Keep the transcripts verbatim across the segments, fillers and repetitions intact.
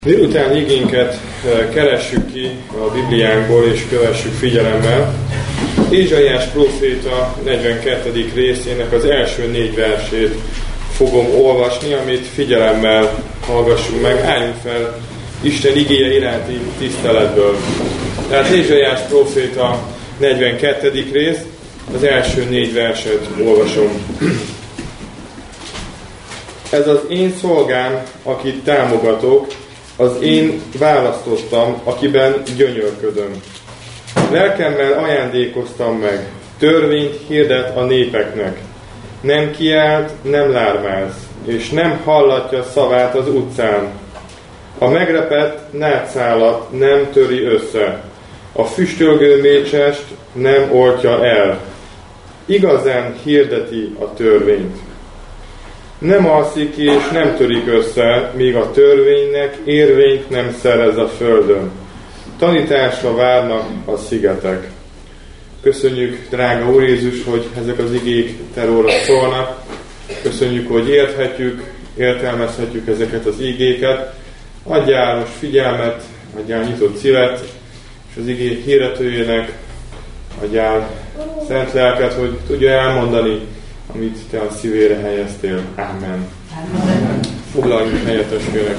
Délután igénket keressük ki a Bibliánkból és kövessük figyelemmel. Ézsaiás próféta negyvenkettedik részének az első négy versét fogom olvasni, amit figyelemmel hallgassuk meg. Álljunk fel Isten igéje iránti tiszteletből. Tehát Ézsaiás próféta negyvenkettedik rész, az első négy verset olvasom. Ez az én szolgám, akit támogatok, az én választottam, akiben gyönyörködöm. Lelkemmel ajándékoztam meg, törvényt hirdet a népeknek. Nem kiált, nem lármáz, és nem hallatja szavát az utcán. A megrepett nádszálat nem töri össze, a füstölgő mécsest nem oltja el. Igazán hirdeti a törvényt. Nem alszik és nem törik össze, míg a törvénynek érvényt nem szerez a földön. Tanításra várnak a szigetek. Köszönjük, drága Úr Jézus, hogy ezek az igék Te rólad szólnak. Köszönjük, hogy érthetjük, értelmezhetjük ezeket az igéket. Adjál most figyelmet, adjál nyitott szívet, és az igék hirdetőjének adjál szent lelket, hogy tudja elmondani, amit Te a szívére helyeztél. Amen. Amen. Foglaljunk helyet, testvérek.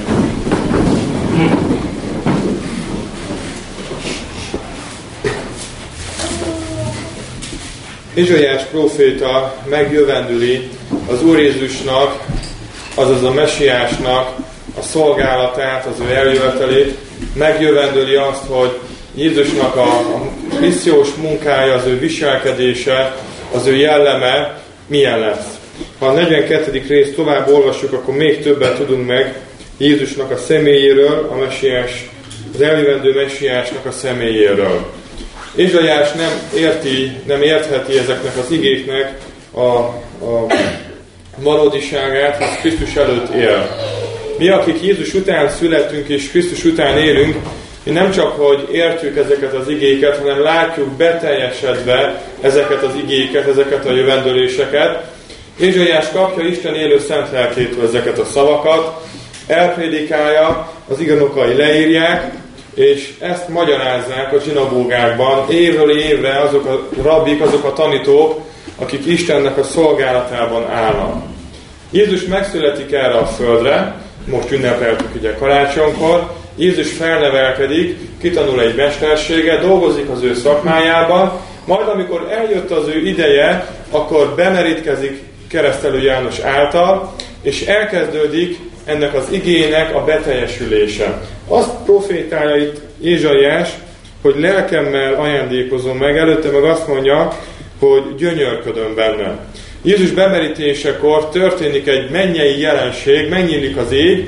Ézsaiás próféta megjövendüli az Úr Jézusnak, azaz a Mesiásnak a szolgálatát, az ő eljövetelét, megjövendüli azt, hogy Jézusnak a, a missziós munkája, az ő viselkedése, az ő jelleme milyen lesz. Ha a negyvenkettedik részt tovább olvassuk, akkor még többet tudunk meg Jézusnak a személyéről, a mesiás, az eljövendő mesiásnak a személyéről. Ézsaiás nem érti, nem értheti ezeknek az igéknek a, a valódiságát, hisz Krisztus előtt él. Mi, akik Jézus után születünk és Krisztus után élünk, mi nem csak, hogy értjük ezeket az igéket, hanem látjuk beteljesedve ezeket az igéket, ezeket a jövendőléseket. Ézsaiás kapja Isten élő szent lelkétől ezeket a szavakat, elprédikálja, az iganokai leírják, és ezt magyarázzák a zsinagógákban évről évre azok a rabbik, azok a tanítók, akik Istennek a szolgálatában állnak. Jézus megszületik erre a földre, most ünnepeltük ugye karácsonykor, Jézus felnevelkedik, kitanul egy mesterséget, dolgozik az ő szakmájában, majd amikor eljött az ő ideje, akkor bemerítkezik Keresztelő János által, és elkezdődik ennek az igének a beteljesülése. Azt profétálja itt Ézsaiás, hogy lelkemmel ajándékozom meg, előtte meg azt mondja, hogy gyönyörködöm benne. Jézus bemerítésekor történik egy mennyei jelenség, megnyílik az ég,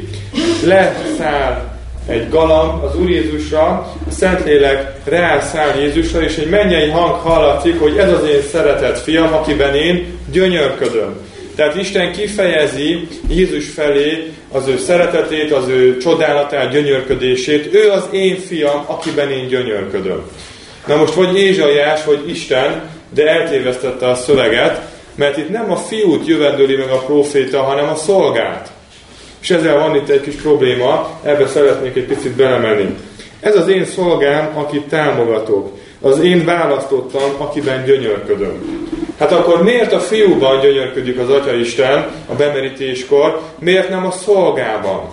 leszáll egy galamb az Úr Jézusra, a Szentlélek rászáll Jézusra, és egy mennyei hang hallatszik, hogy ez az én szeretett fiam, akiben én gyönyörködöm. Tehát Isten kifejezi Jézus felé az ő szeretetét, az ő csodálatát, gyönyörködését. Ő az én fiam, akiben én gyönyörködöm. Na most vagy Ézsaiás, vagy Isten, de eltévesztette a szöveget, mert itt nem a fiút jövendőli meg a próféta, hanem a szolgát. És ezzel van itt egy kis probléma, ebbe szeretnék egy picit belemenni. Ez az én szolgám, akit támogatok. Az én választottam, akiben gyönyörködöm. Hát akkor miért a fiúban gyönyörködik az Atyaisten a bemerítéskor, miért nem a szolgában?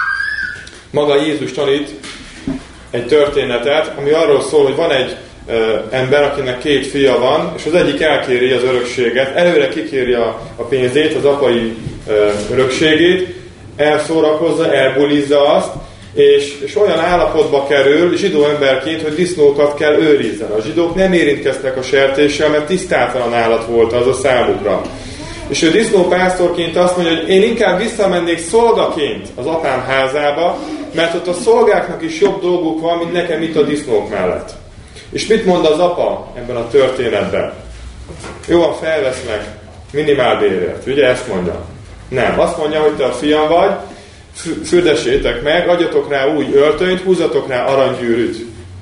Maga Jézus tanít egy történetet, ami arról szól, hogy van egy ö, ember, akinek két fia van, és az egyik elkéri az örökséget, előre kikéri a, a pénzét, az apai ö, örökségét, elszórakozza, elbulizza azt, és, és olyan állapotba kerül zsidó emberként, hogy disznókat kell őrizzen. A zsidók nem érintkeztek a sertéssel, mert tisztátalan állat volt az a számukra. És ő disznópásztorként azt mondja, hogy én inkább visszamennék szolgaként az apám házába, mert ott a szolgáknak is jobb dolguk van, mint nekem itt a disznók mellett. És mit mond az apa ebben a történetben? Jóan felvesznek minimálbérért. Ugye ezt mondja? Nem. Azt mondja, hogy te a fiam vagy, fürdessétek meg, adjatok rá új öltönyt, húzatok rá aranygyűrűt.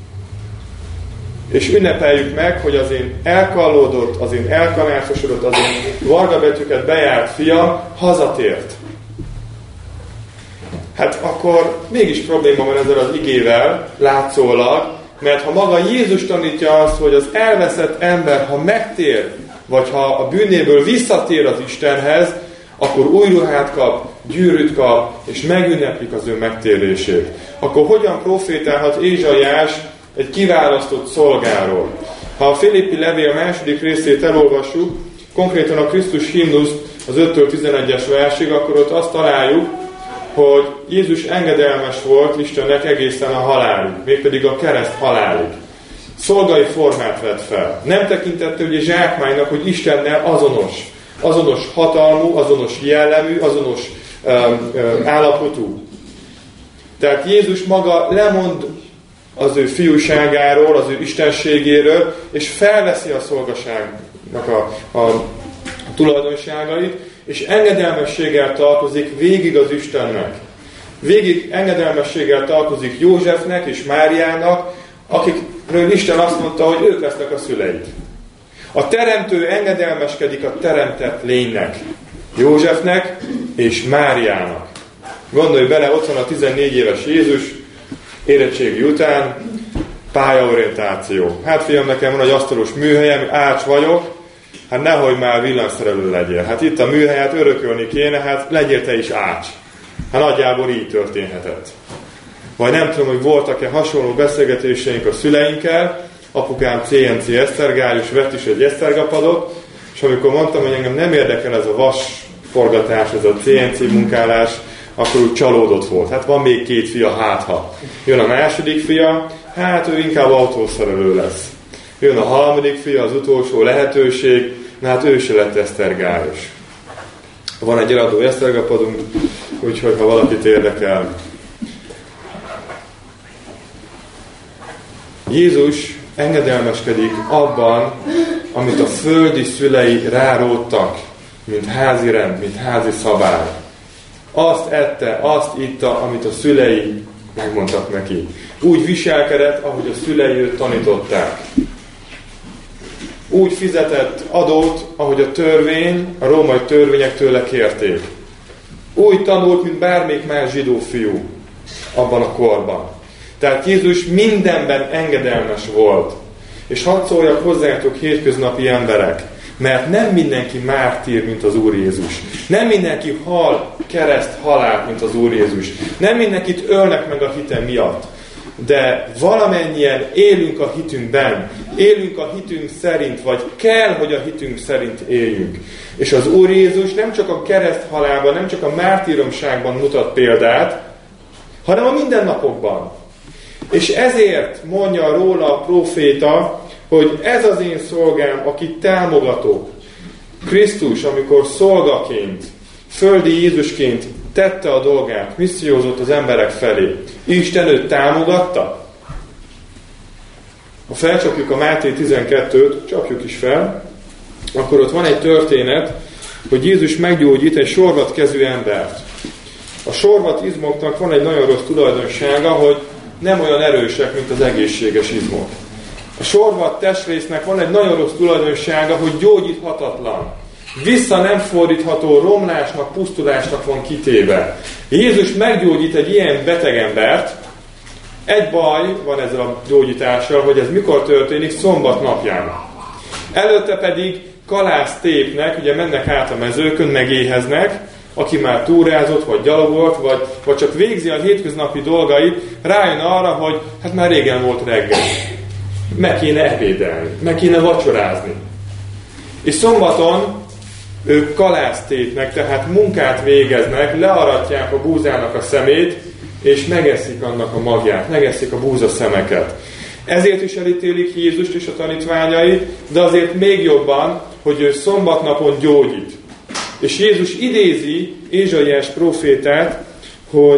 És ünnepeljük meg, hogy az én elkallódott, az én elkanászosodott, az én varga betűket bejárt fiam hazatért. hát akkor mégis probléma van ezzel az igével, látszólag, mert ha maga Jézus tanítja azt, hogy az elveszett ember, ha megtér, vagy ha a bűnéből visszatér az Istenhez, akkor új ruhát kap, gyűrűt kap, és megünneplik az ő megtérését. Akkor hogyan profétálhat Ézsaiás egy kiválasztott szolgáról? Ha a Filippi levél második részét elolvassuk, konkrétan a Krisztus himnuszt az öttől tizenegyes versig, akkor ott azt találjuk, hogy Jézus engedelmes volt Istennek egészen a halálig, mégpedig a kereszt halálig. Szolgai formát vett fel. Nem tekintette ugye zsákmánynak, hogy Istennel azonos. Azonos hatalmú, azonos jellemű, azonos um, um, állapotú. Tehát Jézus maga lemond az ő fiúságáról, az ő istenségéről, és felveszi a szolgaságnak a, a, a tulajdonságait, és engedelmességgel tartozik végig az Istennek. Végig engedelmességgel tartozik Józsefnek és Máriának, akikről Isten azt mondta, hogy ők lesznek a szüleik. A teremtő engedelmeskedik a teremtett lénynek, Józsefnek és Máriának. Gondolj bele, ott van a tizennégy éves Jézus, érettségi után, pályaorientáció. Hát fiam, nekem van egy asztalos műhelyem, ács vagyok, hát nehogy már villanyszerelő legyél. Hát itt a műhelyet örökölni kéne, hát legyél te is ács. Hát nagyjából így történhetett. Vagy nem tudom, hogy voltak-e hasonló beszélgetéseink a szüleinkkel, apukám cé en cé esztergályos, vett is egy esztergapadot, és amikor mondtam, hogy engem nem érdekel ez a vasforgatás, ez a cé en cé munkálás, akkor úgy csalódott volt. Hát van még két fia, hátha. Jön a második fia, hát ő inkább autószerelő lesz. Jön a harmadik fia, az utolsó lehetőség, na hát ő se lett esztergályos. Van egy eladó esztergapadunk, úgyhogy ha valakit érdekel. Jézus engedelmeskedik abban, amit a földi szülei ráródtak, mint házi rend, mint házi szabály. Azt ette, azt itta, amit a szülei megmondtak neki. Úgy viselkedett, ahogy a szülei őt tanították. Úgy fizetett adót, ahogy a törvény, a római törvények tőle kérték. Úgy tanult, mint bármelyik más zsidó fiú abban a korban. Tehát Jézus mindenben engedelmes volt. És hadd szóljak hozzátok, hétköznapi emberek, mert nem mindenki mártír, mint az Úr Jézus. Nem mindenki hal kereszt halált, mint az Úr Jézus. Nem mindenkit ölnek meg a hite miatt. De valamennyien élünk a hitünkben, élünk a hitünk szerint, vagy kell, hogy a hitünk szerint éljünk. És az Úr Jézus nem csak a kereszt halálban, nem csak a mártíromságban mutat példát, hanem a mindennapokban. És ezért mondja róla a próféta, hogy ez az én szolgám, akit támogatok. Krisztus, amikor szolgaként, földi Jézusként tette a dolgát, missziózott az emberek felé. Isten őt támogatta? Ha felcsapjuk a Máté tizenkettőt, csapjuk is fel, akkor ott van egy történet, hogy Jézus meggyógyít egy sorvatkezű embert. A sorvat izmoknak van egy nagyon rossz tulajdonsága, hogy nem olyan erősek, mint az egészséges izmok. A sorvat testrésznek van egy nagyon rossz tulajdonsága, hogy gyógyíthatatlan. Vissza nem fordítható romlásnak, pusztulásnak van kitéve. Jézus meggyógyít egy ilyen beteg embert. Egy baj van ezzel a gyógyítással, hogy ez mikor történik? Szombat napján. Előtte pedig kalász tépnek, ugye mennek át a mezőkön, megéheznek, aki már túrázott, vagy gyalogolt, vagy, vagy csak végzi a hétköznapi dolgait, rájön arra, hogy hát már régen volt reggel. Meg kéne ebédelni, meg kéne vacsorázni. És szombaton ők kalásztépnek, tehát munkát végeznek, learatják a búzának a szemét, és megeszik annak a magját, megeszik a búzaszemeket. Ezért is elítélik Jézust és a tanítványait, de azért még jobban, hogy ő szombatnapon gyógyít. És Jézus idézi Ézsaiás prófétát, hogy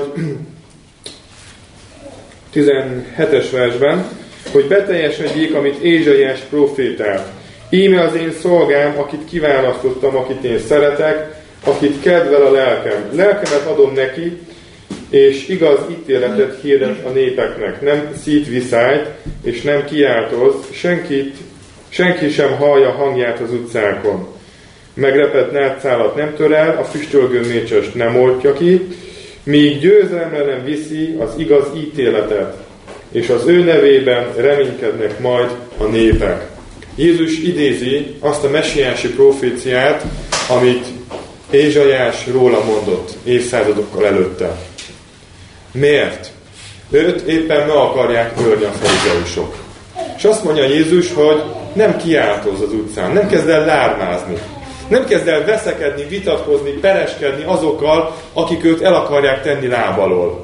tizenhetes versben, hogy beteljesedjék, amit Ézsaiás prófétált. Íme az én szolgám, akit kiválasztottam, akit én szeretek, akit kedvel a lelkem. Lelkemet adom neki, és igaz ítéletet hirdet a népeknek. Nem szít viszályt, és nem kiáltoz, senkit, senki sem hallja hangját az utcákon. Megrepett nátszálat nem tör el, a füstölgő mécsest nem oltja ki, míg győzelemre nem viszi az igaz ítéletet, és az ő nevében reménykednek majd a népek. Jézus idézi azt a messiási proféciát, amit Ézsaiás róla mondott évszázadokkal előtte. Miért? Őt éppen meg akarják ölni a farizeusok. És azt mondja Jézus, hogy nem kiáltoz az utcán, nem kezd el lármázni, nem kezd el veszekedni, vitatkozni, pereskedni azokkal, akik őt el akarják tenni lábalól.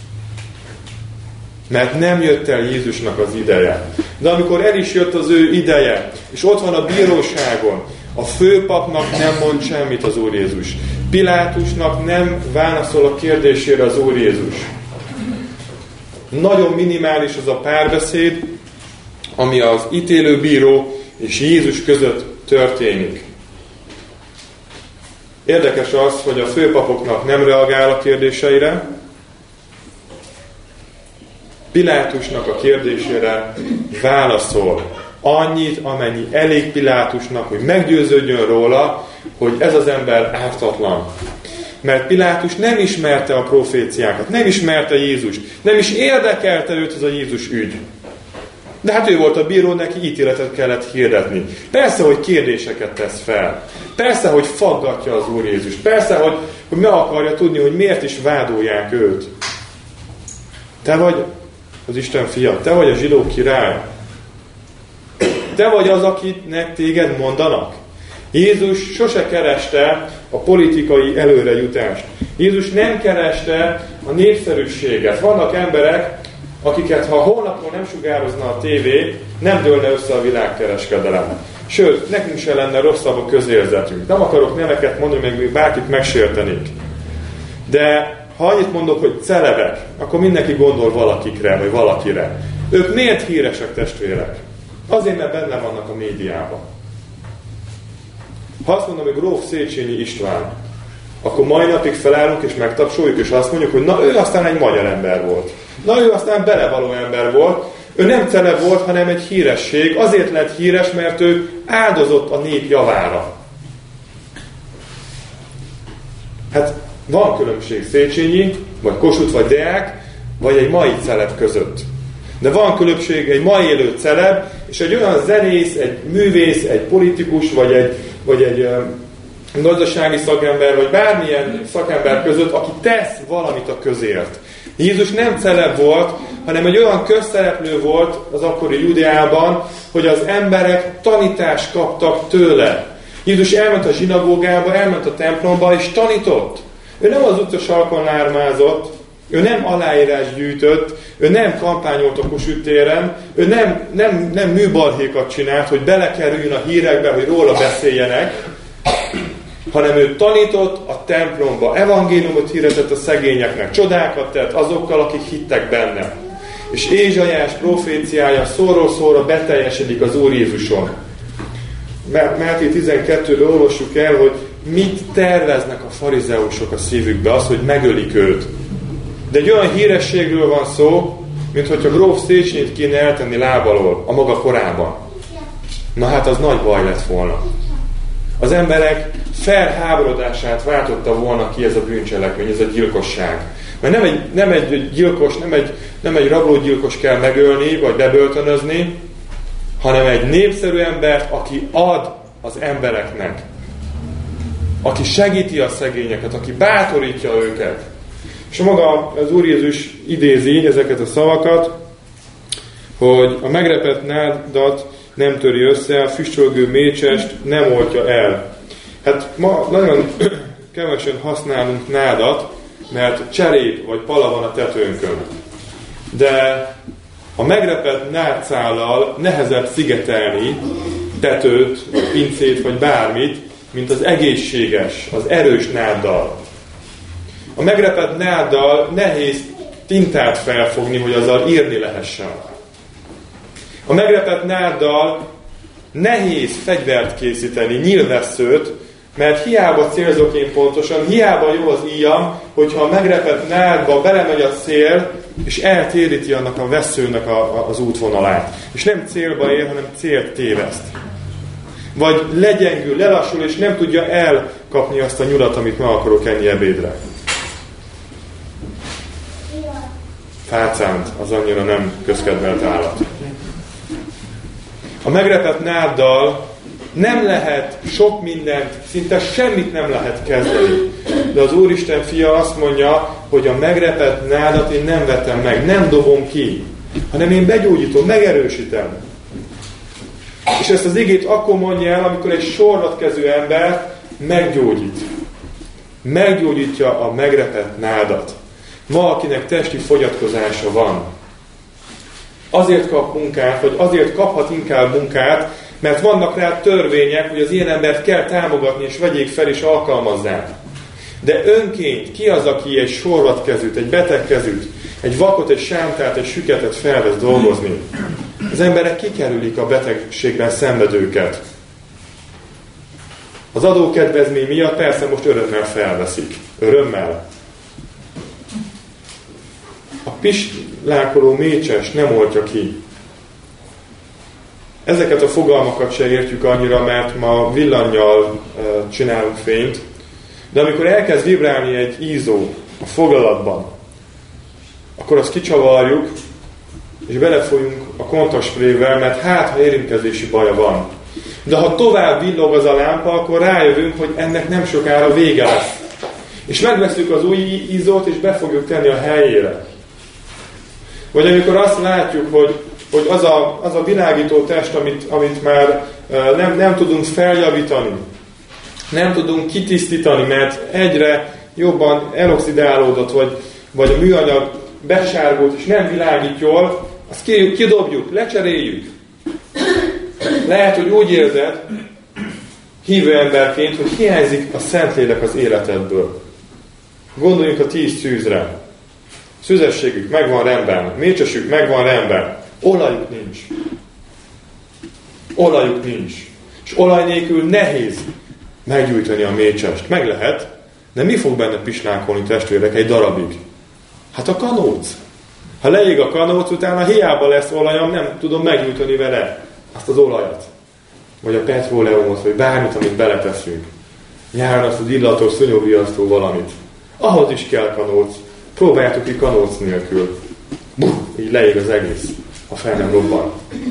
Mert nem jött el Jézusnak az ideje. De amikor el is jött az ő ideje, és ott van a bíróságon, a főpapnak nem mond semmit az Úr Jézus. Pilátusnak nem válaszol a kérdésére az Úr Jézus. Nagyon minimális az a párbeszéd, ami az ítélő bíró és Jézus között történik. Érdekes az, hogy a főpapoknak nem reagál a kérdéseire, Pilátusnak a kérdésére válaszol. Annyit, amennyi elég Pilátusnak, hogy meggyőződjön róla, hogy ez az ember ártatlan. Mert Pilátus nem ismerte a proféciákat, nem ismerte Jézust, nem is érdekelte őt ez a Jézus ügy. De hát ő volt a bíró, neki ítéletet kellett hirdetni. Persze, hogy kérdéseket tesz fel. Persze, hogy faggatja az Úr Jézust. Persze, hogy, hogy meg akarja tudni, hogy miért is vádolják őt. Te vagy az Isten fia, te vagy a zsidó király. Te vagy az, akinek téged mondanak. Jézus sose kereste a politikai előrejutást. Jézus nem kereste a népszerűséget. Vannak emberek, akiket ha holnapról nem sugározna a tévé, nem dőlne össze a világkereskedelem. Sőt, nekünk se lenne rosszabb a közérzetünk. Nem akarok neveket mondani, meg még bárkit megsértenék. De ha annyit mondok, hogy celebek, akkor mindenki gondol valakikre, vagy valakire. Ők miért híresek, testvérek? Azért, mert benne vannak a médiában. Ha azt mondom, hogy gróf Széchenyi István, akkor mai napig felállunk és megtapsoljuk, és azt mondjuk, hogy na ő aztán egy magyar ember volt. Na ő aztán belevaló ember volt. Ő nem celeb volt, hanem egy híresség. Azért lett híres, mert ő áldozott a nép javára. Hát van különbség Széchenyi, vagy Kossuth, vagy Deák, vagy egy mai celeb között. De van különbség egy mai élő celeb, és egy olyan zenész, egy művész, egy politikus, vagy egy, vagy egy um, gazdasági szakember, vagy bármilyen szakember között, aki tesz valamit a közért. Jézus nem celeb volt, hanem egy olyan közszereplő volt az akkori Judeában, hogy az emberek tanítást kaptak tőle. Jézus elment a zsinagógába, elment a templomba, és tanított. Ő nem az utca sarkon lármázott, ő nem aláírás gyűjtött, ő nem kampányolt a Kossuth téren, ő nem, nem, nem műbalhékat csinált, hogy belekerüljön a hírekbe, hogy róla beszéljenek, hanem ő tanított a templomba, evangéliumot hirdetett a szegényeknek, csodákat tett azokkal, akik hittek benne. És Ézsaiás proféciája szóról szóra beteljesedik az Úr Jézuson. Máté tizenkettőben olvassuk el, hogy mit terveznek a farizeusok a szívükbe, az, hogy megölik őt. De egy olyan hírességről van szó, mint hogyha gróf Széchenyit kéne eltenni lábalól a maga korában. Na hát az nagy baj lett volna. Az emberek felháborodását váltotta volna ki ez a bűncselekmény, ez a gyilkosság. Mert nem egy, nem egy gyilkos, nem egy, nem egy rablógyilkos kell megölni, vagy bebörtönözni, hanem egy népszerű embert, aki ad az embereknek. Aki segíti a szegényeket, aki bátorítja őket. És maga az Úr Jézus idézi ezeket a szavakat, hogy a megrepett nádat nem töri össze, a füstölgő mécsest nem oltja el. Hát ma nagyon kevesen használunk nádat, mert cserép vagy pala van a tetőnkön. De a megrepett nádszállal nehezebb szigetelni tetőt, vagy pincét, vagy bármit, mint az egészséges, az erős náddal. A megrepett náddal nehéz tintát felfogni, hogy azzal írni lehessen. A megrepett náddal nehéz fegyvert készíteni, nyílvesszőt, mert hiába célzok én pontosan, hiába jó az íjam, hogyha a megrepett nádba belemegy a szél, és eltéríti annak a vesszőnek a, a, az útvonalát. És nem célba ér, hanem célt téveszt. Vagy legyengül, lelassul, és nem tudja elkapni azt a nyulat, amit meg akarok enni ebédre. fácánt, az annyira nem közkedvelt állat. A megrepett náddal nem lehet sok mindent, szinte semmit nem lehet kezdeni. De az Úristen fia azt mondja, hogy a megrepett nádat én nem vetem meg, nem dobom ki, hanem én begyógyítom, megerősítem. És ezt az igét akkor mondja el, amikor egy sorlatkező ember meggyógyít. Meggyógyítja a megrepett nádat. Ma, akinek testi fogyatkozása van, azért kap munkát, vagy azért kaphat inkább munkát, mert vannak rá törvények, hogy az ilyen embert kell támogatni, és vegyék fel, és alkalmazzák. De önként ki az, aki egy sorvatkezűt, egy betegkezűt, egy vakot, egy sántát, egy süketet felvesz dolgozni? Az emberek kikerülik a betegségben szenvedőket. Az adókedvezmény miatt persze most örömmel felveszik. Örömmel. A pislákoló mécses nem oltja ki. Ezeket a fogalmakat se értjük annyira, mert ma villannyal e, csinálunk fényt, de amikor elkezd vibrálni egy ízó a fogalatban, akkor azt kicsavarjuk, és belefolyunk a kontaktsprével, mert hát, ha érintkezési baja van. De ha tovább villog az a lámpa, akkor rájövünk, hogy ennek nem sokára vége lesz. És megveszünk az új ízót, és be fogjuk tenni a helyére. Vagy amikor azt látjuk, hogy, hogy az, a, az a világító test, amit, amit már nem, nem tudunk feljavítani, nem tudunk kitisztítani, mert egyre jobban eloxidálódott, vagy, vagy a műanyag besárgult, és nem világít jól, azt kidobjuk, lecseréljük. Lehet, hogy úgy érzed, hívő emberként, hogy hiányzik a Szentlélek az életedből. Gondoljunk a tíz szűzre. Szüzességük megvan rendben, mécsesük megvan rendben, olajuk nincs. Olajuk nincs. És olaj nélkül nehéz meggyújtani a mécsest. Meg lehet, de mi fog benne pislákolni, testvérek, egy darabig? Hát a kanóc. Ha leég a kanóc, utána hiába lesz olajam, nem tudom meggyújtani vele azt az olajat. Vagy a petróleumot, vagy bármit, amit beleteszünk. Nyáron azt az illatos, szúnyogriasztó valamit. Ahhoz is kell kanóc. Próbáljátok ki kanóc nélkül. Buh, így leég az egész, ha fel nem robban.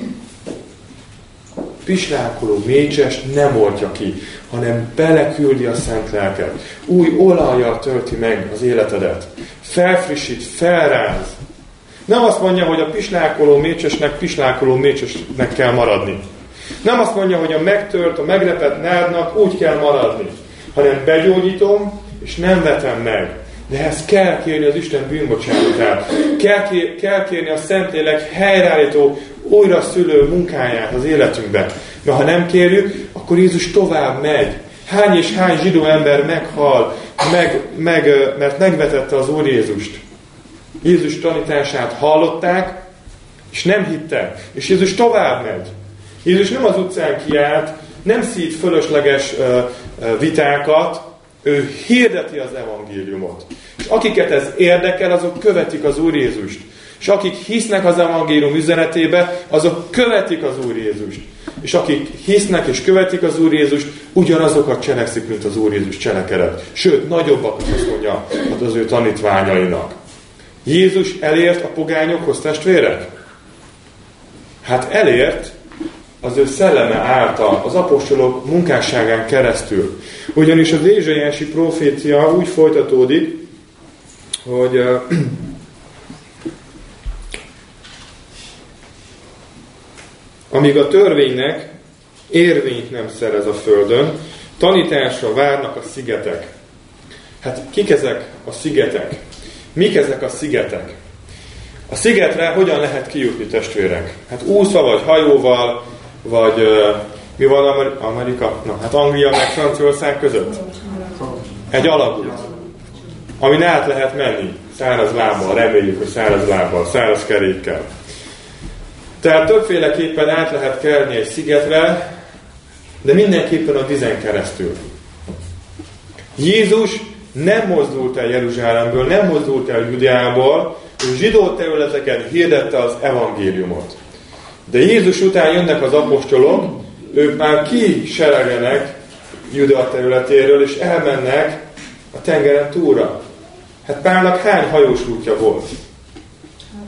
Pislákoló mécsest nem oltja ki, hanem beleküldi a szent lelket. Új olajjal tölti meg az életedet. Felfrissít, felráz. Nem azt mondja, hogy a pislákoló mécsesnek pislákoló mécsesnek kell maradni. Nem azt mondja, hogy a megtört, a megrepett nádnak úgy kell maradni, hanem begyógyítom, és nem vetem meg. De ehhez kell kérni az Isten bűnbocsánatát. Kell, kér, kell kérni a Szentlélek helyreállító, újra szülő munkáját az életünkben. Mert ha nem kérjük, akkor Jézus tovább megy. Hány és hány zsidó ember meghal, meg, meg, mert megvetette az Úr Jézust. Jézus tanítását hallották, és nem hittek. És Jézus tovább megy. Jézus nem az utcán kiállt, nem szít fölösleges uh, uh, vitákat, ő hirdeti az evangéliumot. És akiket ez érdekel, azok követik az Úr Jézust. És akik hisznek az evangélium üzenetébe, azok követik az Úr Jézust. És akik hisznek és követik az Úr Jézust, ugyanazokat cselekszik, mint az Úr Jézus cselekedett. Sőt, nagyobbakat, azt mondja az ő tanítványainak. Jézus elért a pogányokhoz, testvérek? Hát elért az ő szelleme által, az apostolok munkásságán keresztül. Ugyanis az Ézsaiási profécia úgy folytatódik, hogy uh, amíg a törvénynek érvényt nem szerez a földön, tanításra várnak a szigetek. Hát kik ezek a szigetek? Mik ezek a szigetek? A szigetre hogyan lehet kijutni, testvérek? Hát úszva, vagy hajóval, vagy uh, mi van Amer- Amerika? Na, hát Anglia meg Franciaország között? Egy alagút, amin át lehet menni száraz lábbal, reméljük, hogy száraz lábbal, száraz kerékkel. Tehát többféleképpen át lehet kelni egy szigetre, de mindenképpen a vizen keresztül. Jézus nem mozdult el Jeruzsálemből, nem mozdult el Judeából, ő zsidó területeken hirdette az evangéliumot. De Jézus után jönnek az apostolok, ők már kiseregenek Judea területéről, és elmennek a tengeren túlra. Hát Pálnak hány hajós útja volt?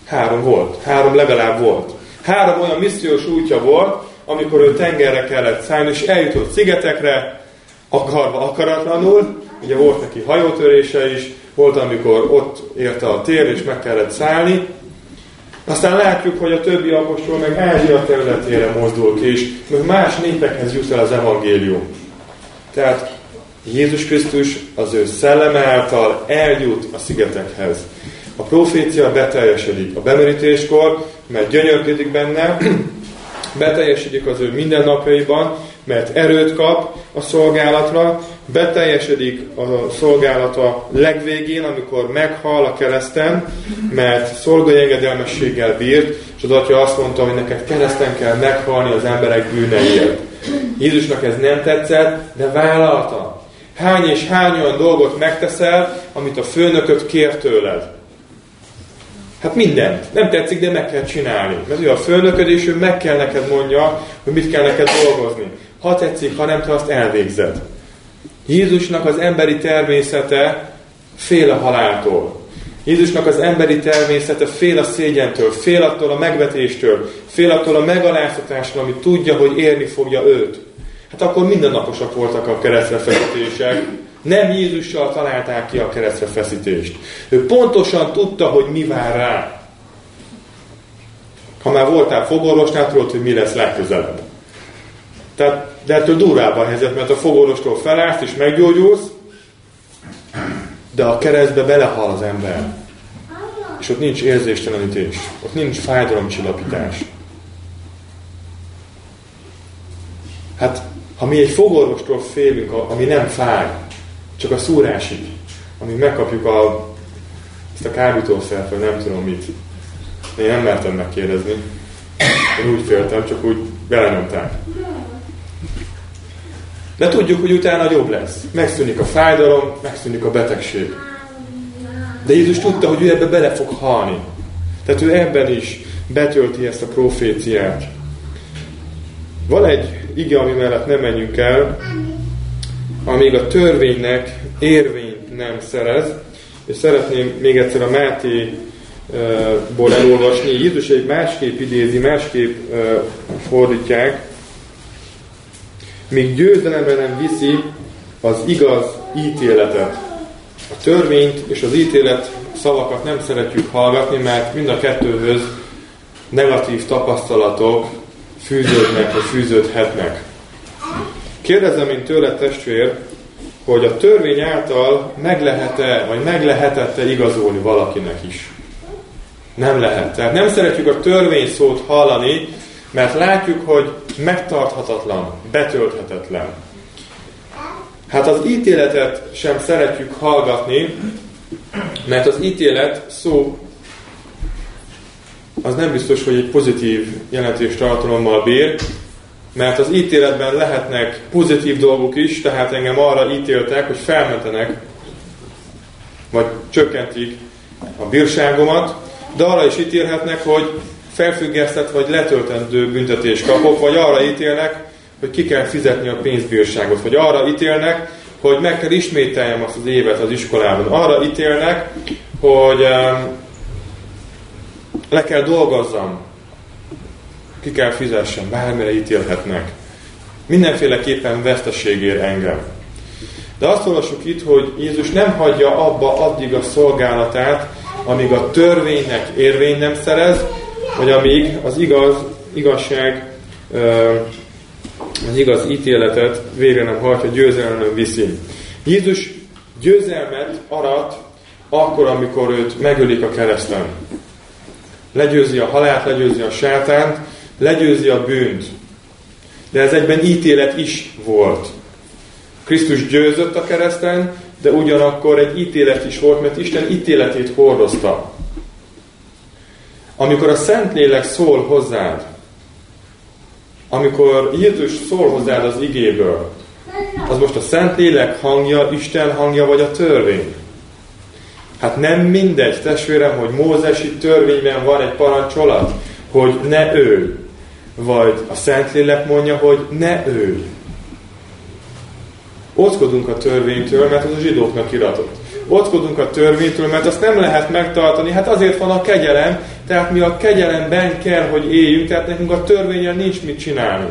Három volt. Három legalább volt. Három olyan missziós útja volt, amikor ő tengerre kellett szállni, és eljutott szigetekre, akarva, akaratlanul. Ugye volt neki hajótörése is, volt, amikor ott érte a tér, és meg kellett szállni. Aztán látjuk, hogy a többi apostol meg Ázsia területére mozdul ki, és más népekhez jut el az evangélium. Tehát Jézus Krisztus az ő szelleme által eljut a szigetekhez. A profécia beteljesedik a bemerítéskor, mert gyönyörködik benne, beteljesedik az ő mindennapjaiban, mert erőt kap a szolgálatra, beteljesedik a szolgálata legvégén, amikor meghal a kereszten, mert szolgai engedelmességgel bírt, és az Atya azt mondta, hogy neked kereszten kell meghalni az emberek bűneiért. Jézusnak ez nem tetszett, de vállalta. Hány és hány olyan dolgot megteszel, amit a főnököd kér tőled? Hát mindent. Nem tetszik, de meg kell csinálni. Mert ő a főnököd, és ő meg kell neked mondja, hogy mit kell neked dolgozni. Ha tetszik, ha nem, te azt elvégzed. Jézusnak az emberi természete fél a haláltól. Jézusnak az emberi természete fél a szégyentől, fél attól a megvetéstől, fél attól a megaláztatástól, ami tudja, hogy érni fogja őt. Hát akkor mindennaposak voltak a keresztre feszítések. Nem Jézussal találták ki a keresztre feszítést. Ő pontosan tudta, hogy mi vár rá. Ha már voltál fogorvosnál, tudod, hogy mi lesz legközelebb. Tehát, de ettől durvább a helyzet, mert a fogorvostól felállsz és meggyógyulsz, de a keresztbe belehal az ember. És ott nincs érzéstelenítés. Ott nincs fájdalomcsillapítás. Hát, ha mi egy fogorvostól félünk, ami nem fáj, csak a szúrásig, amíg megkapjuk a, ezt a kábítószert, nem tudom mit. Én nem mertem megkérdezni. Én úgy féltem, csak úgy belenyomták. De tudjuk, hogy utána jobb lesz. Megszűnik a fájdalom, megszűnik a betegség. De Jézus tudta, hogy ő ebbe bele fog halni. Tehát ő ebben is betölti ezt a proféciát. Van egy ige, ami mellett nem menjünk el, amíg a törvénynek érvényt nem szerez, és szeretném még egyszer a Mátéból elolvasni. Jézus egy másképp idézi, másképp fordítják, míg győzelemre nem viszi az igaz ítéletet. A törvényt és az ítélet szavakat nem szeretjük hallgatni, mert mind a kettőhöz negatív tapasztalatok fűződnek, vagy fűződhetnek. Kérdezem én tőled, testvér, hogy a törvény által meg lehet-e, vagy meg lehetett-e igazolni valakinek is? Nem lehet. Tehát nem szeretjük a törvény szót hallani, mert látjuk, hogy megtarthatatlan, betölthetetlen. Hát az ítéletet sem szeretjük hallgatni, mert az ítélet szó az nem biztos, hogy egy pozitív jelentéstartalommal bír, mert az ítéletben lehetnek pozitív dolgok is, tehát engem arra ítéltek, hogy felmentenek, vagy csökkentik a bírságomat, de arra is ítélhetnek, hogy felfüggesztett vagy letöltendő büntetést kapok, vagy arra ítélnek, hogy ki kell fizetni a pénzbírságot, vagy arra ítélnek, hogy meg kell ismételjem azt az évet az iskolában. Arra ítélnek, hogy um, le kell dolgozzam, ki kell fizessem, bármire ítélhetnek. Mindenféleképpen veszteség ér engem. De azt olvassuk itt, hogy Jézus nem hagyja abba addig a szolgálatát, amíg a törvénynek érvény nem szerez, vagy amíg az igaz, igazság, az igaz ítéletet végre nem hajtja, győzelemre viszi. Jézus győzelmet arat akkor, amikor őt megölik a kereszten. Legyőzi a halált, legyőzi a sátánt, legyőzi a bűnt. De ez egyben ítélet is volt. Krisztus győzött a kereszten, de ugyanakkor egy ítélet is volt, mert Isten ítéletét hordozta. Amikor a Szentlélek szól hozzád, amikor Jézus szól hozzád az igéből, az most a Szentlélek hangja, Isten hangja, vagy a törvény? Hát nem mindegy, testvérem, hogy mózesi törvényben van egy parancsolat, hogy ne ölj. Vagy a Szentlélek mondja, hogy ne ölj. Óckodunk a törvénytől, mert az a zsidóknak iratott. Óckodunk a törvénytől, mert azt nem lehet megtartani. Hát azért van a kegyelem, te tehát mi a kegyelemben kell, hogy éljünk, tehát nekünk a törvényen nincs mit csinálni.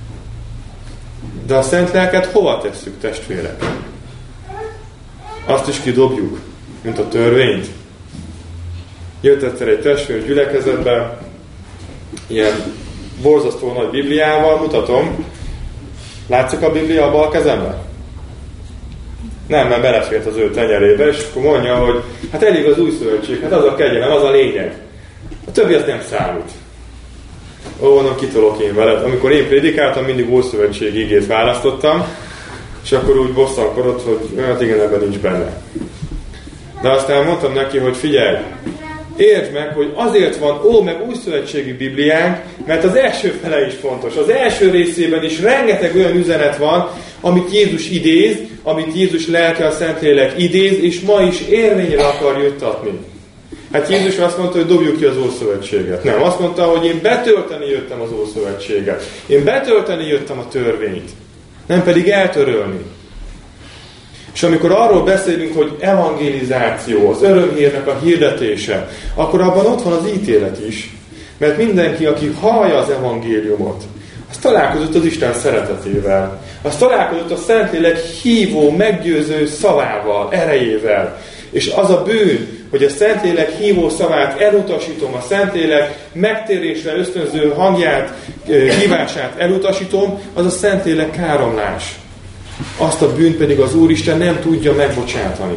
De a szent lelket hova tesszük, testvérek? Azt is kidobjuk, mint a törvényt. Jött egyszer egy testvér gyülekezetbe, ilyen borzasztó nagy Bibliával, mutatom. Látszik a Biblia a bal kezemben? Nem, mert belefért az ő tenyerébe, és akkor mondja, hogy hát elég az új szövetség, hát az a kegyelem, az a lényeg. A többi az nem számít. Ó, mondom, kitolok én veled. Amikor én prédikáltam, mindig ószövetség igét választottam, és akkor úgy bosszankodott, hogy hát igen, ebben nincs benne. De aztán mondtam neki, hogy figyelj, értsd meg, hogy azért van ó, meg újszövetségi Bibliánk, mert az első fele is fontos. Az első részében is rengeteg olyan üzenet van, amit Jézus idéz, amit Jézus lelke, a Szentlélek idéz, és ma is érvényre akar juttatni. Hát Jézus azt mondta, hogy dobjuk ki az Ószövetséget. Nem, azt mondta, hogy én betölteni jöttem az Ószövetséget. Én betölteni jöttem a törvényt. Nem pedig eltörölni. És amikor arról beszélünk, hogy evangelizáció, az örömhírnek a hirdetése, akkor abban ott van az ítélet is. Mert mindenki, aki hallja az evangéliumot, az találkozott az Isten szeretetével. Az találkozott a Szentlélek hívó, meggyőző szavával, erejével. És az a bűn, hogy a Szentlélek hívó szavát elutasítom, a Szentlélek megtérésre ösztönző hangját, hívását elutasítom, az a Szentlélek káromlás. Azt a bűnt pedig az Úristen nem tudja megbocsátani.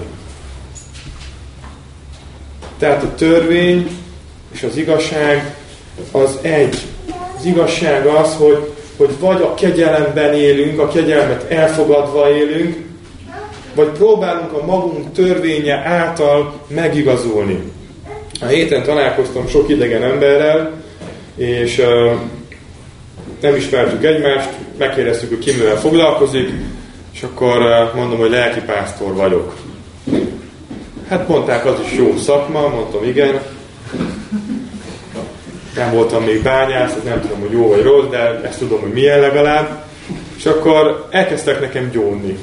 Tehát a törvény és az igazság az egy. Az igazság az, hogy, hogy vagy a kegyelemben élünk, a kegyelmet elfogadva élünk, vagy próbálunk a magunk törvénye által megigazulni. A héten találkoztam sok idegen emberrel, és uh, nem ismertük egymást, megkérdeztük, hogy ki mivel foglalkozik, és akkor uh, mondom, hogy lelkipásztor vagyok. Hát mondták, az is jó szakma, mondtam, igen. Nem voltam még bányász, nem tudom, hogy jó vagy rossz, de ezt tudom, hogy milyen legalább. És akkor elkezdtek nekem gyónni.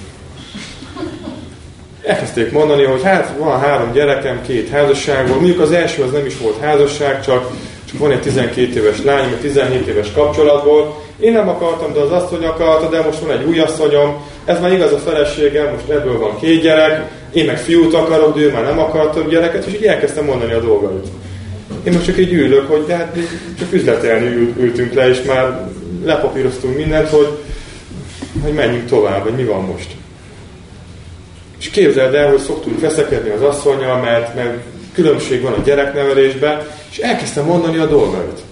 Elkezdték mondani, hogy hát van három gyerekem, két házasságból. Mondjuk az első az nem is volt házasság, csak, csak van egy tizenkét éves lányom, egy tizenhét éves kapcsolatból. Én nem akartam, de az asszony akarta, de most van egy új asszonyom. Ez már igaz a feleségem, most ebből van két gyerek. Én meg fiút akarok, de ő már nem akar több gyereket, és így elkezdtem mondani a dolgait. Én most csak így ülök, hogy de hát csak üzletelni ül, ültünk le, és már lepapíroztunk mindent, hogy, hogy menjünk tovább, hogy mi van most. És képzeld el, hogy szoktunk veszekedni az asszonnyal, mert, mert különbség van a gyereknevelésben, és elkezdtem mondani a dolgait.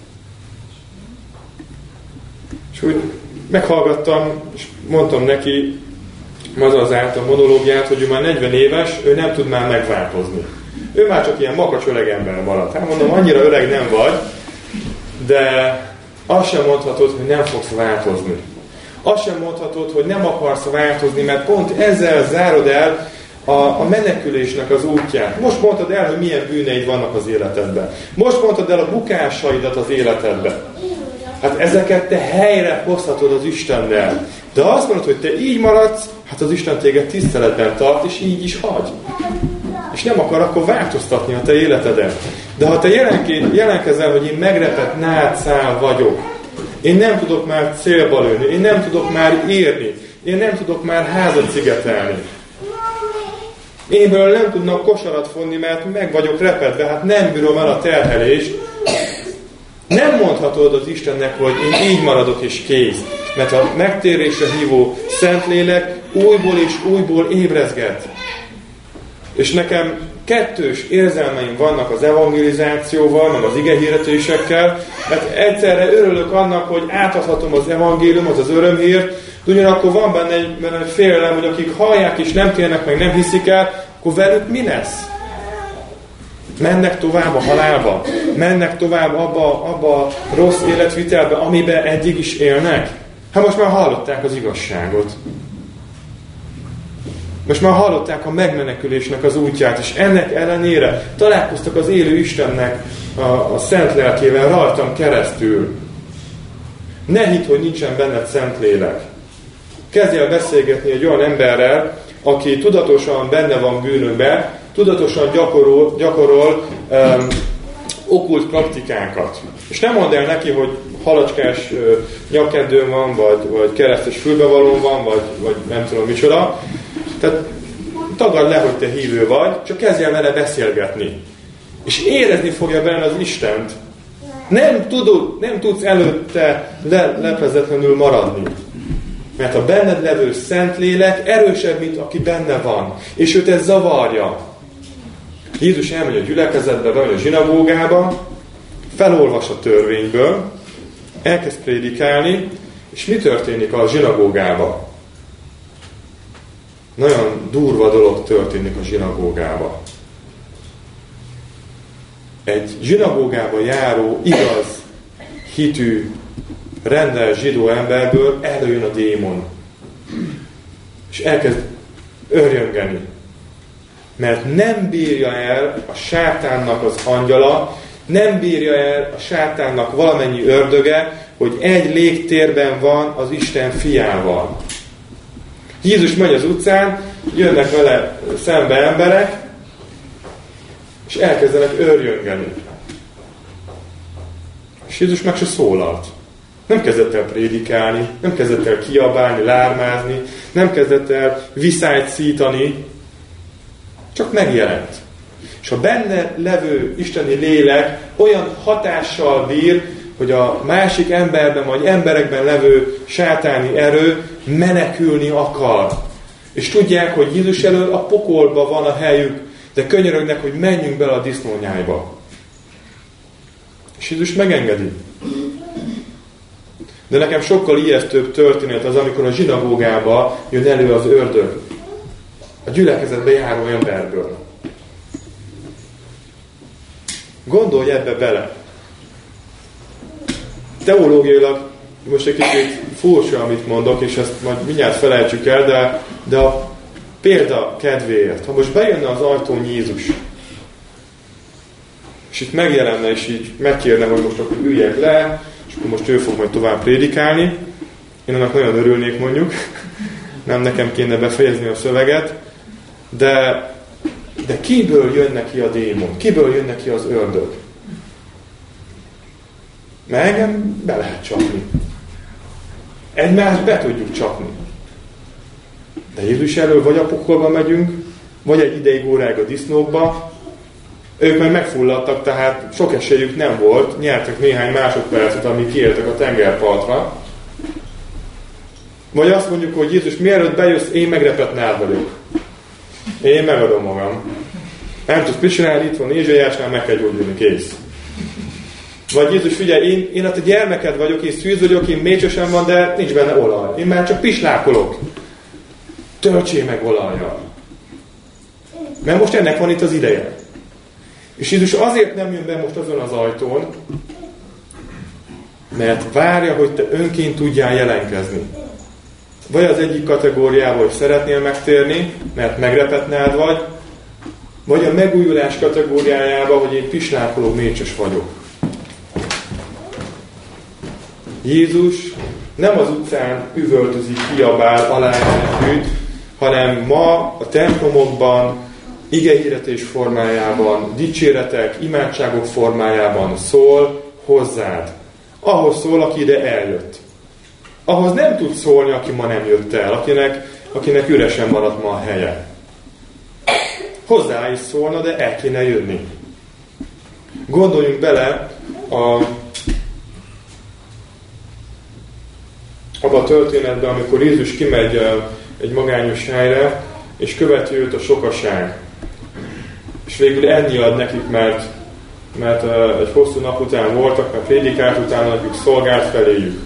És úgy meghallgattam, és mondtam neki mazazáltam monológiát, hogy ő már negyven éves, ő nem tud már megváltozni. Ő már csak ilyen makacs öreg ember maradt. Hát mondom, annyira öreg nem vagy, de azt sem mondhatod, hogy nem fogsz változni. Azt sem mondhatod, hogy nem akarsz változni, mert pont ezzel zárod el a, a menekülésnek az útját. Most mondtad el, hogy milyen bűneid vannak az életedben. Most mondtad el a bukásaidat az életedben. Hát ezeket te helyre hozhatod az Istennel. De azt mondod, hogy te így maradsz, hát az Isten téged tiszteletben tart, és így is hagy. És nem akar akkor változtatni a te életeden. De ha te jelenkezel, hogy én megrepett nátszál vagyok, én nem tudok már célba lőni, én nem tudok már írni, én nem tudok már házat szigetelni. Énből nem tudnak kosarat fonni, mert meg vagyok repedve, hát nem bírom el a terhelést. Nem mondhatod az Istennek, hogy én így maradok és kész. Mert a megtérésre hívó Szentlélek újból és újból ébrezget. És nekem kettős érzelmeim vannak az evangelizációval, meg az igehirdetésekkel, mert egyszerre örülök annak, hogy átadhatom az evangéliumot, az örömhírt, de ugyanakkor van benne egy, benne egy félelem, hogy akik hallják és nem térnek meg, nem hiszik el, akkor velük mi lesz? Mennek tovább a halálba? Mennek tovább abba, abba a rossz életvitelbe, amiben eddig is élnek? Hát most már hallották az igazságot. Most már hallották a megmenekülésnek az útját, és ennek ellenére találkoztak az élő Istennek a, a Szent Lelkével rajtam keresztül. Ne hidd, hogy nincsen benned Szentlélek. Kezdj el beszélgetni egy olyan emberrel, aki tudatosan benne van bűnökben, tudatosan gyakorol, gyakorol um, okkult praktikákat. És nem mondd el neki, hogy halacskás nyakkendőn van, vagy, vagy keresztes fülbevalón van, vagy, vagy nem tudom micsoda. Tehát tagadd le, hogy te hívő vagy, csak kezdjél vele beszélgetni. És érezni fogja benne az Istent. Nem, tudod, nem tudsz előtte le, leplezetlenül maradni. Mert a benned levő Szentlélek erősebb, mint aki benne van. És őt ez zavarja. Jézus elmegy a gyülekezetbe, bemegy a zsinagógába, felolvas a törvényből, elkezd prédikálni, és mi történik a zsinagógában? Nagyon durva dolog történik a zsinagógában. Egy zsinagógába járó, igaz, hitű, rendes zsidó emberből előjön a démon. És elkezd örjöngeni. Mert nem bírja el a sátánnak az angyala, nem bírja el a sátánnak valamennyi ördöge, hogy egy légtérben van az Isten fiával. Jézus megy az utcán, jönnek vele szembe emberek, és elkezdenek örjöngeni. És Jézus meg se szólalt. Nem kezdett el prédikálni, nem kezdett el kiabálni, lármázni, nem kezdett el viszályt szítani, csak megjelent. És a benne levő isteni lélek olyan hatással bír, hogy a másik emberben vagy emberekben levő sátáni erő menekülni akar. És tudják, hogy Jézus elől a pokolba van a helyük, de könyörögnek, hogy menjünk bele a disznónyájba. És Jézus megengedi. De nekem sokkal ijesztőbb történet az, amikor a zsinagógába jön elő az ördög. A gyülekezetbe járó emberből. Gondolj ebbe bele. Teológiailag most egy kicsit furcsa, amit mondok, és ezt majd mindjárt felejtsük el, de, de a példa kedvéért. Ha most bejönne az ajtón Jézus, és itt megjelenne, és így megkérne, hogy most akkor üljek le, és akkor most ő fog majd tovább prédikálni. Én annak nagyon örülnék, mondjuk. Nem nekem kéne befejezni a szöveget. De, de kiből jön neki a démon? Kiből jön neki az ördög? Mert engem be lehet csapni. Egymást be tudjuk csapni. De Jézus elől vagy a pokolba megyünk, vagy egy ideig óráig a disznókba. Ők meg megfulladtak, tehát sok esélyük nem volt. Nyertek néhány másodpercet, amíg kiértek a tengerpartra. Vagy azt mondjuk, hogy Jézus, mielőtt bejössz, én megrepett nád vagyok. Én megadom magam. Nem tudsz mit csinálni, itt van Ézsaiásnál, meg kell gyógyulni, kész. Vagy Jézus, figyelj, én, én a te gyermeked vagyok, én szűz vagyok, én mécsösen van, de nincs benne olaj. Én már csak pislákolok. Töltsél meg olajjal. Mert most ennek van itt az ideje. És Jézus azért nem jön be most azon az ajtón, mert várja, hogy te önként tudjál jelenkezni. Vagy az egyik kategóriából, hogy szeretnél megtérni, mert megrepett nád vagy, vagy a megújulás kategóriájába, hogy én pislákoló mécses vagyok. Jézus nem az utcán üvöltözik, kiabál, aláját, hanem ma a templomokban, igehirdetés formájában, dicséretek, imádságok formájában szól hozzád. Ahhoz szól, aki ide eljött. Ahhoz nem tud szólni, aki ma nem jött el, akinek, akinek üresen maradt ma a helye. Hozzá is szólna, de el kéne jönni. Gondoljunk bele a, abba a történetben, amikor Jézus kimegy egy magányos helyre, és követi őt a sokaság. És végül enni ad nekik, mert, mert egy hosszú nap után voltak, mert prédikált utána nekik szolgált feléjük.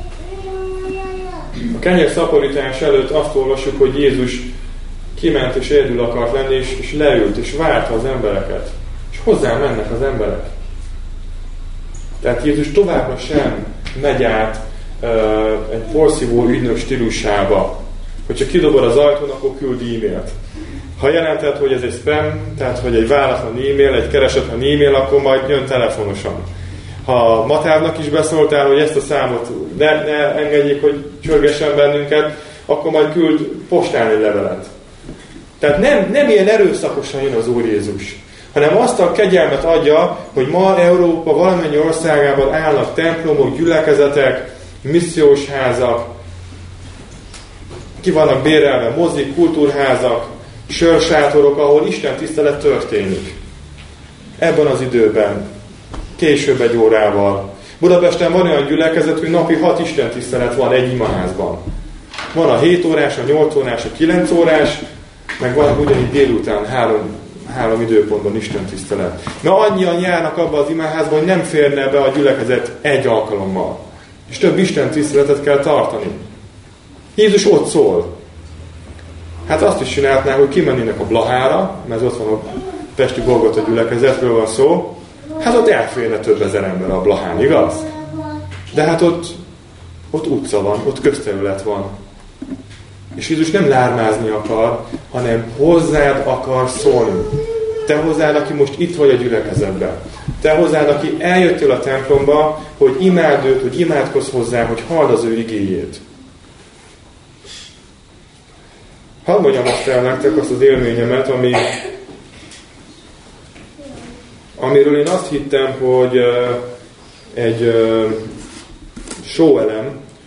A kenyér szaporítás előtt azt olvassuk, hogy Jézus kiment és egyedül akart lenni, és, és leült, és várta az embereket. És hozzá mennek az emberek. Tehát Jézus továbbra sem megy át uh, egy porszívó ügynök stílusába. Hogyha kidobod az ajtón, akkor küld e-mailt. Ha jelented, hogy ez egy spam, tehát hogy egy váratlan e-mail, egy keresetlen e-mail, akkor majd jön telefonosan. Ha Matávnak is beszóltál, hogy ezt a számot ne, ne engedjék, hogy csörgessen bennünket, akkor majd küld postán egy levelet. Tehát nem, nem ilyen erőszakosan jön az Úr Jézus, hanem azt a kegyelmet adja, hogy ma Európa valamennyi országában állnak templomok, gyülekezetek, missziós házak, ki vannak bérelve mozik, kultúrházak, sörsátorok, ahol Isten tisztelet történik. Ebben az időben, később egy órával. Budapesten van olyan gyülekezet, hogy napi hat Isten tisztelet van egy imaházban. Van a hét órás, a nyolc órás, a kilenc órás, meg van ugyanígy délután három, három időpontban Isten tisztelet. Mert annyian járnak abba az imaházban, hogy nem férne be a gyülekezet egy alkalommal. És több Isten tiszteletet kell tartani. Jézus ott szól. Hát azt is csinálhatnák, hogy kimennének a Blahára, mert ott van a Pesti Golgota gyülekezetről van szó. Hát ott elférne több ezer ember a Blahán, igaz? De hát ott, ott utca van, ott közterület van. És Jézus nem lármázni akar, hanem hozzád akar szólni. Te hozzád, aki most itt vagy a gyülekezetben. Te hozzád, aki eljöttél a templomba, hogy imád őt, hogy imádkozz hozzá, hogy halld az ő igéjét. Hadd mondjam azt el nektek, azt az élményemet, ami, amiről én azt hittem, hogy uh, egy uh, showelem.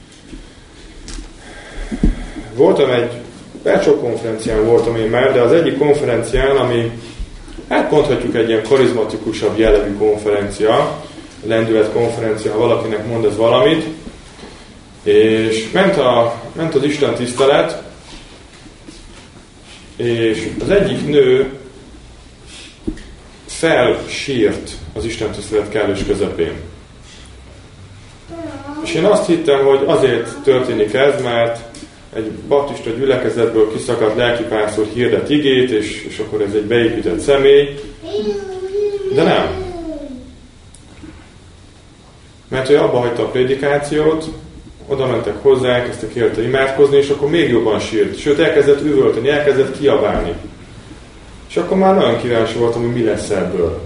Voltam egy, egy sok konferencián voltam én már, de az egyik konferencián, ami, hát mondhatjuk egy ilyen karizmatikusabb jellegű konferencia, lendület konferencia, ha valakinek mond ez valamit, és ment, a, ment az Isten tisztelet, és az egyik nő felsírt az Isten tisztelet kellős közepén. És én azt hittem, hogy azért történik ez, mert egy baptista gyülekezetből kiszakadt lelkipásztor hirdet igét, és, és akkor ez egy beépített személy. De nem. Mert ő abba hagyta a prédikációt, oda mentek hozzá, elkezdtek érte imádkozni, és akkor még jobban sírt. Sőt, elkezdett üvölteni, elkezdett kiabálni. És akkor már nagyon kíváncsi voltam, hogy mi lesz ebből.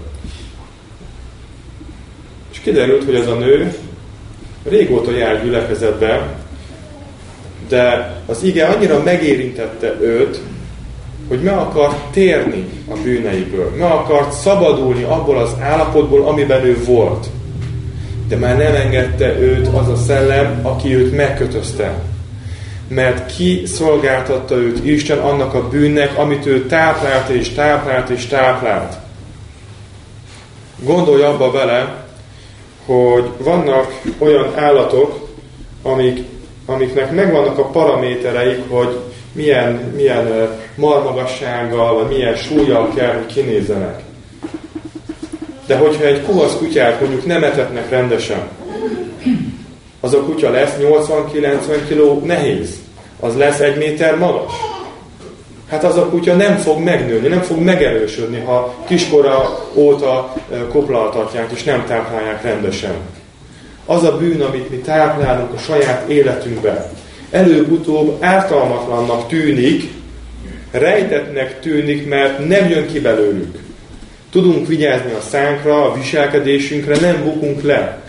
És kiderült, hogy ez a nő régóta jár gyülekezetbe, de az ige annyira megérintette őt, hogy meg akart térni a bűneiből. Meg akart szabadulni abból az állapotból, amiben ő volt. De már nem engedte őt az a szellem, aki őt megkötözte. Mert ki szolgáltatta őt Isten annak a bűnnek, amit ő táplált és táplált és táplált. Gondolj abba bele, hogy vannak olyan állatok, amik, amiknek megvannak a paramétereik, hogy milyen, milyen marmagassággal, vagy milyen súllyal kell, hogy kinézzenek. De hogyha egy kuhasz kutyát mondjuk nem etetnek rendesen, az a kutya lesz nyolcvan-kilencven kiló nehéz. Az lesz egy méter magas. Hát az a kutya nem fog megnőni, nem fog megerősödni, ha kiskora óta koplaltatják és nem táplálják rendesen. Az a bűn, amit mi táplálunk a saját életünkben, előbb-utóbb ártalmatlannak tűnik, rejtettnek tűnik, mert nem jön ki belőlük. Tudunk vigyázni a szánkra, a viselkedésünkre, nem bukunk le.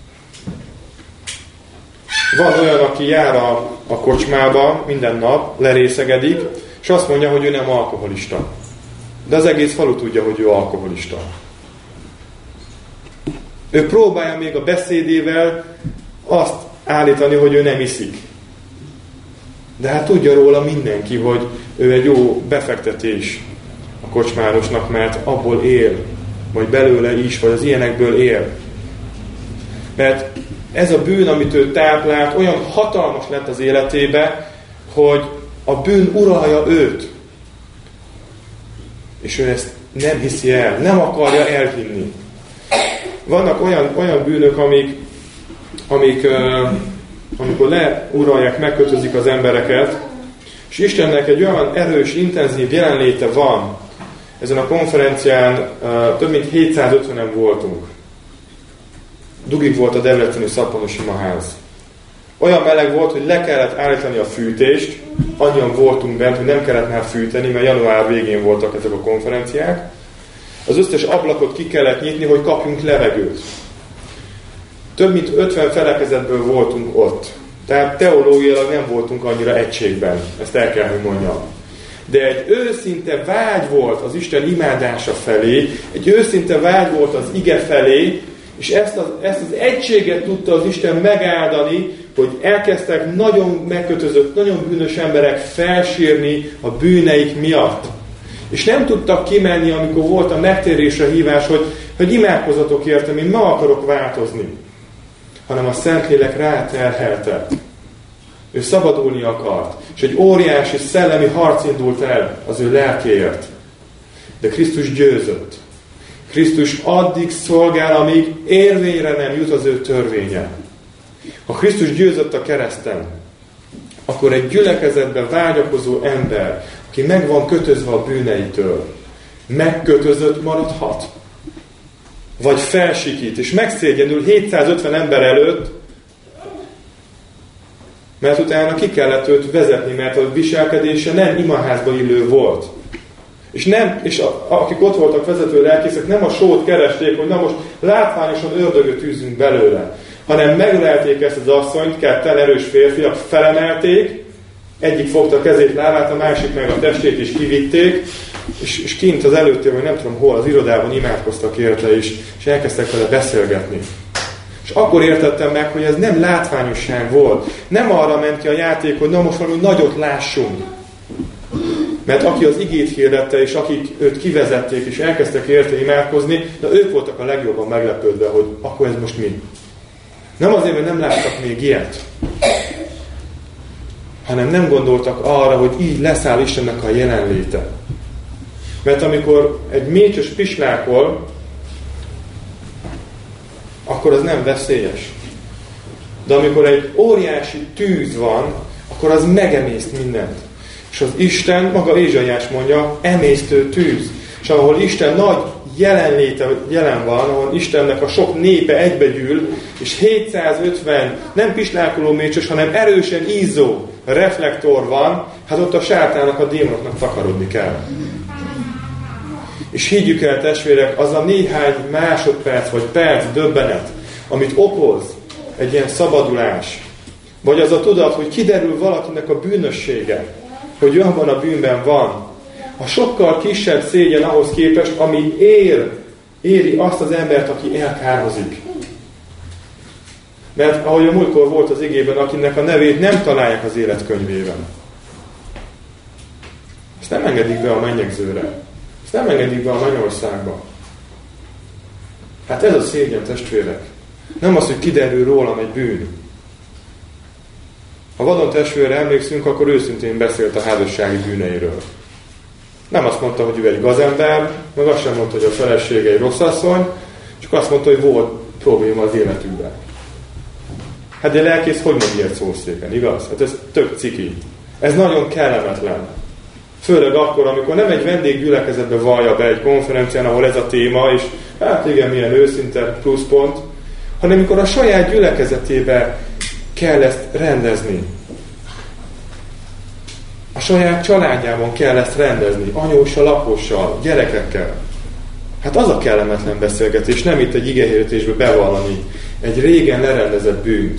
Van olyan, aki jár a, a kocsmába minden nap, lerészegedik, és azt mondja, hogy ő nem alkoholista. De az egész falu tudja, hogy ő alkoholista. Ő próbálja még a beszédével azt állítani, hogy ő nem iszik. De hát tudja róla mindenki, hogy ő egy jó befektetés a kocsmárosnak, mert abból él, vagy belőle is, vagy az ilyenekből él. Mert ez a bűn, amit ő táplált, olyan hatalmas lett az életébe, hogy a bűn uralja őt. És ő ezt nem hiszi el, nem akarja elhinni. Vannak olyan, olyan bűnök, amik, amik uh, amikor leuralják, megkötözik az embereket, és Istennek egy olyan erős, intenzív jelenléte van. Ezen a konferencián uh, több mint hétszázötvenen voltunk. Dugig volt a debreceni Szappanos imaház. Olyan meleg volt, hogy le kellett állítani a fűtést, annyian voltunk bent, hogy nem kellett már fűteni, mert január végén voltak ezek a konferenciák. Az összes ablakot ki kellett nyitni, hogy kapjunk levegőt. Több mint ötven felekezetből voltunk ott. Tehát teológiailag nem voltunk annyira egységben. Ezt el kell, hogy mondjam. de egy őszinte vágy volt az Isten imádása felé, egy őszinte vágy volt az ige felé, és ezt az, ezt az egységet tudta az Isten megáldani, hogy elkezdtek nagyon megkötözött, nagyon bűnös emberek felsírni a bűneik miatt. És nem tudtak kimenni, amikor volt a megtérésre hívás, hogy, hogy imádkozzatok értem, én ma akarok változni. Hanem a Szentlélek ráterhelte. Ő szabadulni akart. És egy óriási szellemi harc indult el az ő lelkéért. De Krisztus győzött. Krisztus addig szolgál, amíg érvényre nem jut az ő törvénye. Ha Krisztus győzött a kereszten, akkor egy gyülekezetben vágyakozó ember, aki meg van kötözve a bűneitől, megkötözött maradhat. Vagy felsikít, és megszégyenül hétszázötven ember előtt, mert utána ki kellett őt vezetni, mert a viselkedése nem imaházba illő volt. És, nem, és a, akik ott voltak vezető lelkészek, nem a sót keresték, hogy na most látványosan ördögöt űzzünk belőle, hanem megölelték ezt az asszonyt, ketten erős férfiak, felemelték, egyik fogta a kezét, lábát, a másik meg a testét is kivitték, és, és kint az előttér, vagy nem tudom hol, az irodában imádkoztak érte is, és elkezdtek vele beszélgetni. És akkor értettem meg, hogy ez nem látványosság volt. Nem arra ment ki a játék, hogy na most valami nagyot lássunk. Mert aki az igét hirdette, és akik őt kivezették, és elkezdtek érte imádkozni, de ők voltak a legjobban meglepődve, hogy akkor ez most mi. Nem azért, mert nem láttak még ilyet, hanem nem gondoltak arra, hogy így leszáll Istennek a jelenléte. Mert amikor egy mécsös pislákol, akkor az nem veszélyes. De amikor egy óriási tűz van, akkor az megemészt mindent. És az Isten, maga Ézsaiás mondja, emésztő tűz. És ahol Isten nagy jelenléte jelen van, ahol Istennek a sok népe egybegyűl, és hétszázötven nem pislákoló mécsös, hanem erősen ízó reflektor van, hát ott a sátának, a démonoknak takarodni kell. És higgyük el, testvérek, az a néhány másodperc vagy perc döbbenet, amit okoz egy ilyen szabadulás, vagy az a tudat, hogy kiderül valakinek a bűnössége, hogy abban a bűnben van, a sokkal kisebb szégyen ahhoz képest, ami ér, éri azt az embert, aki elkározik. Mert ahogy a múltkor volt az igében, akinek a nevét nem találják az életkönyvében. Ezt nem engedik be a mennyegzőre. Ezt nem engedik be a mennyországba. Hát ez a szégyen, testvérek. Nem az, hogy kiderül rólam egy bűn. Ha vadon testvérre emlékszünk, akkor őszintén beszélt a házassági bűneiről. Nem azt mondta, hogy ő egy gazember, meg azt sem mondta, hogy a felesége egy rossz asszony, csak azt mondta, hogy volt probléma az életükben. Hát de lelkész, hogy mond ilyet szószéken, igaz? Hát ez tök ciki. Ez nagyon kellemetlen. Főleg akkor, amikor nem egy vendéggyülekezetbe vallja be egy konferencián, ahol ez a téma, és hát igen, milyen őszinte pluszpont, hanem amikor a saját gyülekezetébe kell ezt rendezni. A saját családjában kell ezt rendezni, anyóssal, apussal, gyerekekkel. Hát az a kellemetlen beszélgetés, nem itt egy igehirdetésbe bevallani egy régen lerendezett bűnt.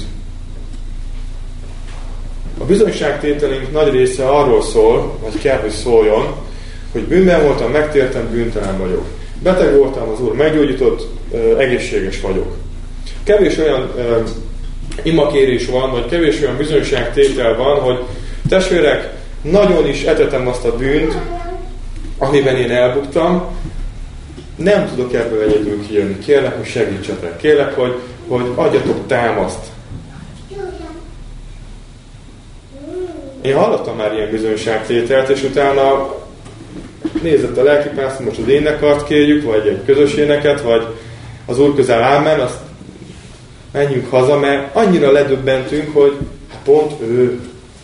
A bizonyságtételünk nagy része arról szól, vagy kell, hogy szóljon, hogy bűnben voltam, megtértem, bűntelen vagyok. Beteg voltam, az Úr meggyógyított, egészséges vagyok. Kevés olyan imakérés van, vagy kevés olyan bizonyságtétel van, hogy testvérek, nagyon is etetem azt a bűnt, amiben én elbuktam, nem tudok ebből egyedül kijönni. Kérlek, hogy segítsetek. Kérlek, hogy, hogy adjatok támaszt. Én hallottam már ilyen bizonyságtételt, és utána nézett a lelkipásztor, most az énekart kérjük, vagy egy közös éneket, vagy az Úr közel ámen, azt menjünk haza, mert annyira ledöbbentünk, hogy hát pont ő.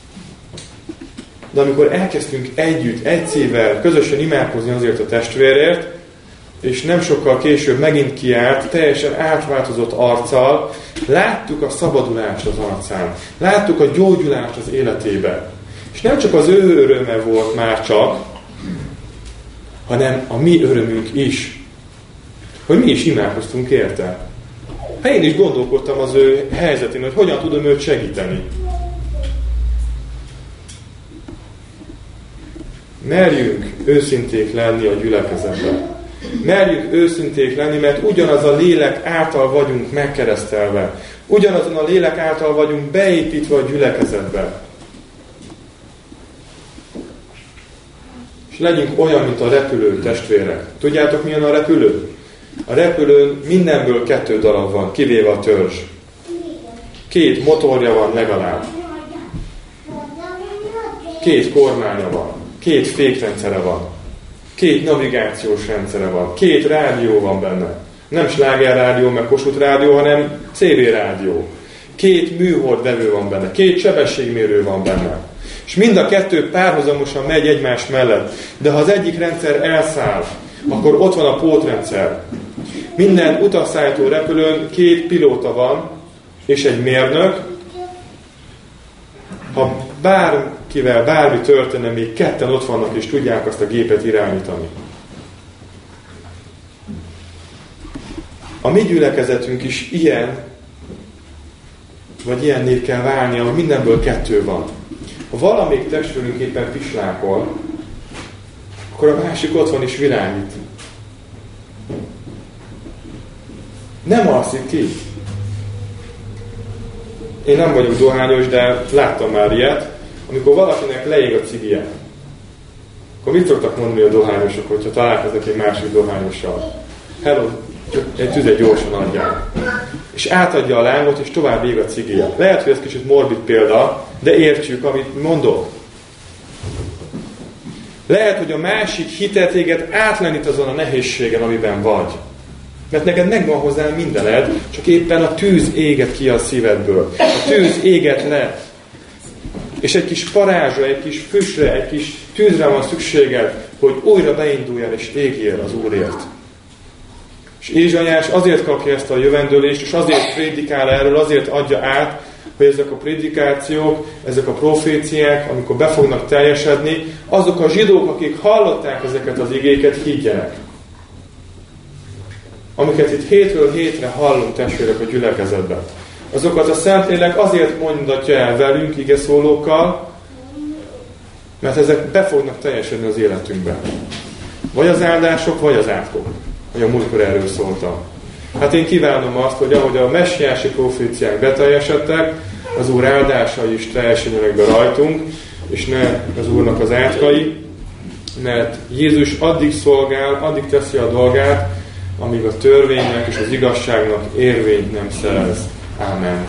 De amikor elkezdtünk együtt, egy szívvel, közösen imádkozni azért a testvérért, és nem sokkal később megint kiállt, teljesen átváltozott arccal, láttuk a szabadulást az arcán, láttuk a gyógyulást az életébe. És nem csak az ő öröme volt már csak, hanem a mi örömünk is. Hogy mi is imádkoztunk érte. Hát én is gondolkodtam az ő helyzetén, hogy hogyan tudom őt segíteni. merjünk őszinték lenni a gyülekezetben. Merjünk őszinték lenni, mert ugyanaz a lélek által vagyunk megkeresztelve. Ugyanazon a lélek által vagyunk beépítve a gyülekezetbe. És legyünk olyan, mint a repülő testvérek. Tudjátok, milyen a repülő? A repülőn mindenből kettő darab van, kivéve a törzs. Két motorja van legalább. Két kormánya van. Két fékrendszere van. Két navigációs rendszere van. Két rádió van benne. Nem slágerrádió, meg Kossuth rádió, hanem cé vé rádió. Két műholdvevő van benne. Két sebességmérő van benne. És mind a kettő párhuzamosan megy egymás mellett. De ha az egyik rendszer elszáll, akkor ott van a pótrendszer. Minden utasszállító repülőn két pilóta van, és egy mérnök. Ha bárkivel bármi történne, még ketten ott vannak, és tudják azt a gépet irányítani. A mi gyülekezetünk is ilyen, vagy ilyenné kell válnia, hogy mindenből kettő van. Ha valamelyik testvérünk éppen pislákol, akkor a másik ott van és világít. Nem alszik ki. Én nem vagyok dohányos, de láttam már ilyet, amikor valakinek leég a cigije. Akkor mit szoktak mondani a dohányosok, hogyha találkoznak egy másik dohányossal? Hello, egy tüzet gyorsan adják. És átadja a lángot, és tovább ég a cigije. Lehet, hogy ez kicsit morbid példa, de értsük, amit mondok. Lehet, hogy a másik hitet téged átlenít azon a nehézségen, amiben vagy. Mert neked megvan hozzá mindened, csak éppen a tűz éget ki a szívedből. A tűz éget le. És egy kis parázsra, egy kis füstre, egy kis tűzre van szükséged, hogy újra beinduljál és égjél az Úrért. És Ézsaiás azért kapja ezt a jövendőlést, és azért prédikál erről, azért adja át, hogy ezek a prédikációk, ezek a proféciák, amikor be fognak teljesedni, azok a zsidók, akik hallották ezeket az igéket, higgyenek. Amiket itt hétről hétre hallunk, testvérek, a gyülekezetben. Azokat a Szentlélek azért mondatja el velünk igeszólókkal, mert ezek be fognak teljesedni az életünkben. Vagy az áldások, vagy az átkok. Hogy a múltkor erről szóltam. Hát én kívánom azt, hogy ahogy a messiási proféciák beteljesedtek, az Úr áldásai is teljesedjenek be rajtunk, és ne az Úrnak az átkai, mert Jézus addig szolgál, addig teszi a dolgát, amíg a törvénynek és az igazságnak érvényt nem szerez. Ámen.